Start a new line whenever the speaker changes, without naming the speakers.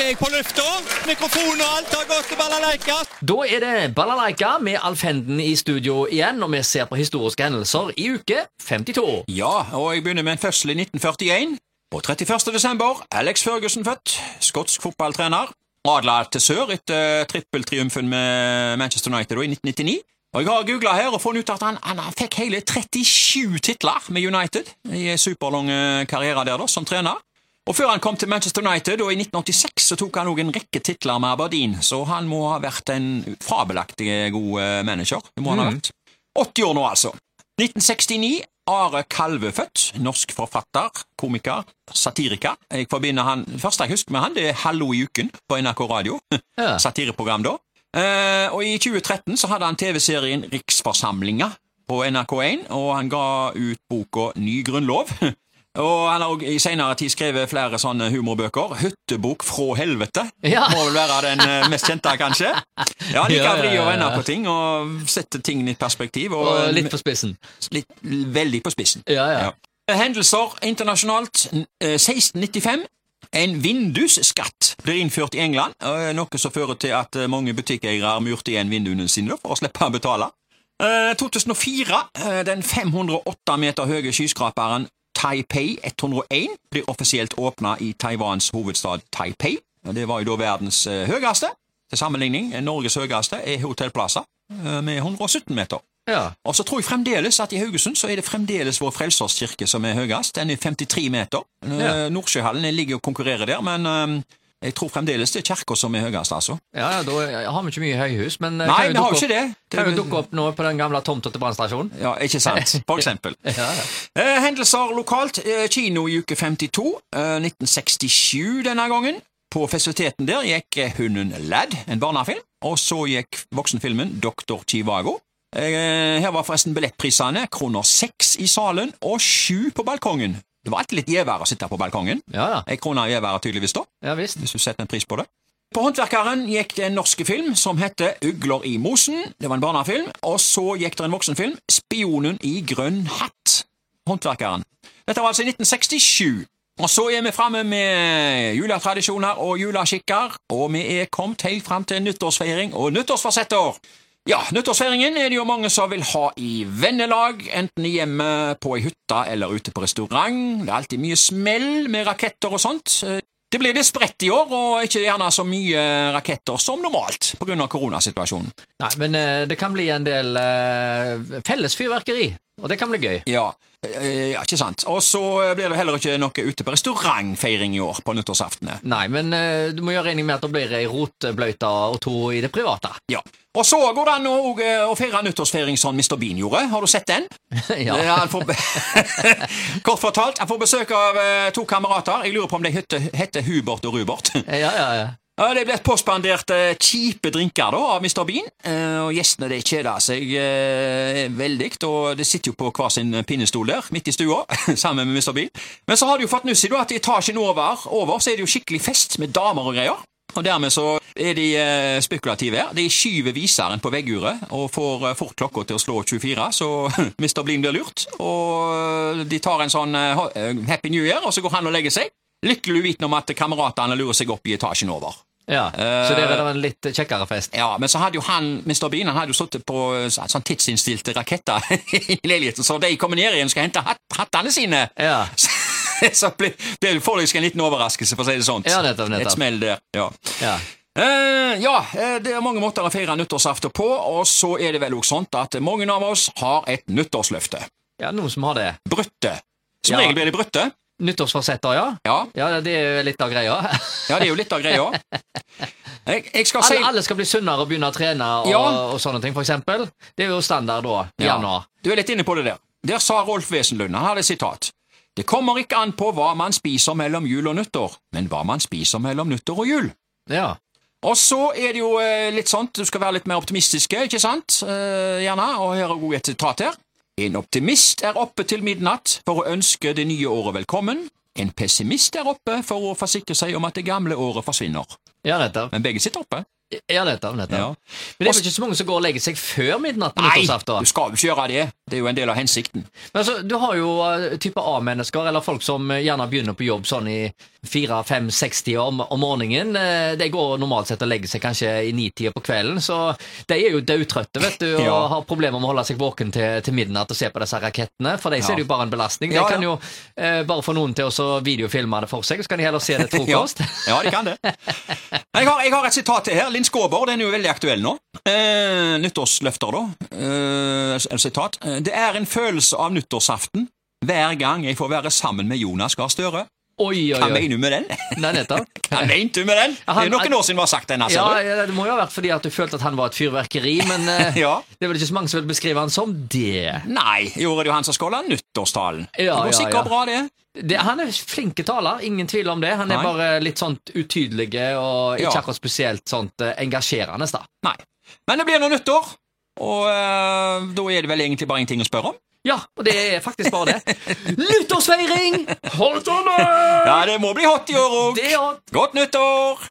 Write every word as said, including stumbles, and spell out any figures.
er jeg på lufta. Mikrofon og alt har gått til balalaika.
Da er det balalaika med Alf Henden i studio igjen, og vi ser på historiske hendelser i uke femtito.
Ja, og jeg begynner med en fødsel i nitten førtien. På trettiførste desember, Alex Ferguson født, skotsk fotballtrener. Adler til sør etter trippeltriumfen med Manchester United i nitten nittini. Og jeg har googlet her og funnet ut at han, han fikk hele trettisju titler med United i en superlang karriere der da, som trener. Og før han kom til Manchester United, og i nitten åttiseks, så tok han også en rekke titler med Aberdeen, så han må ha vært en fabelaktig god manager. Det må han ha vært. åtti år nå altså. nitten sekstini, Are Kalve født, norsk forfatter, komiker, satiriker. Jeg forbinder han, det første jeg husker med han, det er Hallo i uken på N R K Radio, ja. Satireprogram da. Uh, og i tjue tretten så hadde han T V-serien Riksforsamlinga på N R K en, og han ga ut boka Ny Grunnlov. Og han har også i senere tid skrevet flere sånne humorbøker. Hyttebok fra helvete. Ja. Må vel være den mest kjente, kanskje. Ja, han liker å vri og vende på ting, og sette ting i perspektiv. Og,
og litt på spissen.
Litt, veldig på spissen.
Ja, ja.
Ja. Hendelser internasjonalt. seksten nittifem. En vindusskatt blir innført i England, noe som fører til at mange butikkeiere murte igjen vinduene sine for å slippe å betale. to tusen og fire. Den fem hundre og åtte meter høye skyskraperen Taipei ett hundre og en blir offisielt åpnet i Taiwans hovedstad Taipei. Det var jo da verdens uh, høyeste. Til sammenligning, Norges høyeste er hotellplasser uh, med hundre og sytten meter. Ja. Og så tror jeg fremdeles at i Haugesund så er det fremdeles vår Frelserskirke som er høyest. Den er femtitre meter. Ja. Uh, Nordsjøhallen ligger og konkurrerer der, men uh, jeg tror fremdeles det er kirka som er høyest, altså.
Ja, ja, da har vi ikke mye høyhus, men
Nei, vi har jo ikke det.
Det kan jo dukke opp nå på den gamle tomta til brannstasjonen.
Ja, ikke sant, for eksempel. ja, ja. Eh, hendelser lokalt, eh, kino i uke femtito, eh, nitten sekstisju denne gangen. På festiviteten der gikk Hunden Ladd, en barnefilm, og så gikk voksenfilmen doktor Chivago. Eh, her var forresten billettprisene, kroner seks i salen, og sju på balkongen. Det var alltid litt gjevere å sitte på balkongen.
Ja, ja.
En krone gjevere tydeligvis da.
Ja, visst.
Hvis du setter en pris på det. På Håndverkeren gikk det en norsk film som heter Ugler i mosen. Det var en barnefilm. Og så gikk det en voksenfilm, Spionen i grønn hatt. Håndverkeren. Dette var altså i nitten sekstisju. Og så er vi fremme med juletradisjoner og juleskikker, og vi er kommet helt frem til nyttårsfeiring og nyttårsforsetter. Ja, nyttårsfeiringen er det jo mange som vil ha i vennelag, enten hjemme på ei hytta eller ute på restaurant. Det er alltid mye smell med raketter og sånt. Det blir litt spredt i år, og ikke gjerne så mye raketter som normalt, på grunn av koronasituasjonen.
Nei, men uh, det kan bli en del uh, felles fyrverkeri, og det kan bli gøy.
Ja, uh, ja, ikke sant. Og så blir det heller ikke noe ute på restaurantfeiring i år, på nyttårsaftene.
Nei, men uh, du må gjøre regning med at det blir ei rotbløyta og to i det private.
Ja. Og så går det an å, å feire nyttårsfeiring sånn mister Bean gjorde. Har du sett den?
Ja.
Han får Kort fortalt, han får besøk av uh, to kamerater. Jeg lurer på om de heter, heter Hubert og Rubert.
Ja, ja, ja.
Ja, det ble påspandert uh, kjipe drinker da, av mister Bean, uh, og gjestene det kjeder seg uh, veldig, og det sitter jo på hver sin pinnestol der, midt i stua, sammen med mister Bean. Men så har de jo fått nuss i da, at i etasjen over, over, så er det jo skikkelig fest med damer og greier. Og dermed så er de eh, spekulative her. De skyver viseren på vegguret og får eh, fort klokka til å slå tjuefire, så mister Bean blir lurt. Og de tar en sånn eh, Happy New Year, og så går han og legger seg. Lykkelig uvitende om at kameratene lurer seg opp i etasjen over.
Ja, uh, så det er en litt kjekkere fest.
Ja, men så hadde jo han, mister Bean, han hadde jo suttet på sånn tidsinnstilte raketter i leiligheten, så de kommer ned igjen og skal hente hatt, hattene sine.
Ja.
Så ble, det får deg en liten overraskelse, for å si det sånt.
Ja, nettopp, nettopp.
Et smell der, ja.
Ja.
Uh, ja, det er mange måter å feire nyttårsaften på, og så er det vel også sånt at mange av oss har et nyttårsløfte.
Ja, noen som har det.
Brøtte. Som
ja.
regel blir det brøtte.
Nyttårsforsetter, ja.
Ja.
Ja, det er jo litt av greia.
Ja, det er jo litt av greia. Jeg, jeg skal
alle,
si...
alle skal bli sunnere og begynne å trene og,
ja.
og sånne ting, for eksempel. Det er jo standard da, i
ja.
januar.
Du er litt inne på det der. Der sa Rolf Wesenlund, han hadde sitat. Det kommer ikke an på hva man spiser mellom jul og nyttår, men hva man spiser mellom nyttår og jul.
Ja.
Og så er det jo eh, litt sånt, du skal være litt mer optimistiske, ikke sant? Eh, gjerne, og her er god et sitat her. En optimist er oppe til midnatt for å ønske det nye året velkommen. En pessimist er oppe for å forsikre seg om at det gamle året forsvinner.
Ja, nettopp.
Men begge sitter oppe.
Ja, nettopp, nettopp.
Ja.
Men det er vel ikke så mange som går og legger seg før midnatt på
Nei,
nyttårsaften?
du skal jo ikke gjøre det. Det er jo en del av hensikten.
Men altså, du har jo uh, type A-mennesker, eller folk som uh, gjerne begynner på jobb sånn i fire, fem, seks-tida om, om morgenen. Uh, de går normalt sett og legger seg kanskje i ni-tida på kvelden, så de er jo dødtrøtte, vet du, og
Ja.
har problemer med å holde seg våken til, til midnatt og se på disse rakettene, for de
Ja.
ser det jo bare en belastning. De
Ja, ja.
kan jo uh, bare få noen til å så videofilme det for seg, så kan de heller se det til frokost.
Ja, ja, de kan det. Men jeg har, jeg har et sitat til her. Linn Skåber, den er jo veldig aktuell nå. Eh, nyttårsløfter, da. Eh, et sitat. Det er en følelse av nyttårsaften hver gang jeg får være sammen med Jonas Gahr Støre.
Oi, oi,
Hva
oi.
mener du med den?
Nei, nettopp.
Hva mente du med den? Det
Han-
er noen år siden vi har sagt den, altså.
Ja, ja, det må jo ha vært fordi at du følte at han var et fyrverkeri, men uh,
Ja.
det er vel ikke så mange som vil beskrive han som det.
Nei, gjorde det jo han som skåla nyttårstalen.
Ja,
det går
ja,
sikkert
ja.
bra, det.
Det, han er flinke taler, ingen tvil om det. Han er
Nei.
bare litt sånn utydelige og ikke
Ja.
akkurat spesielt sånt eh, engasjerende. Da.
Nei. Men det blir nå nyttår, og eh, da er det vel egentlig bare ingenting å spørre om.
Ja, og det er faktisk bare det. Nyttårsfeiring! Hold sånn!
Ja, det må bli hot i år òg.
Det er hot.
Godt nyttår!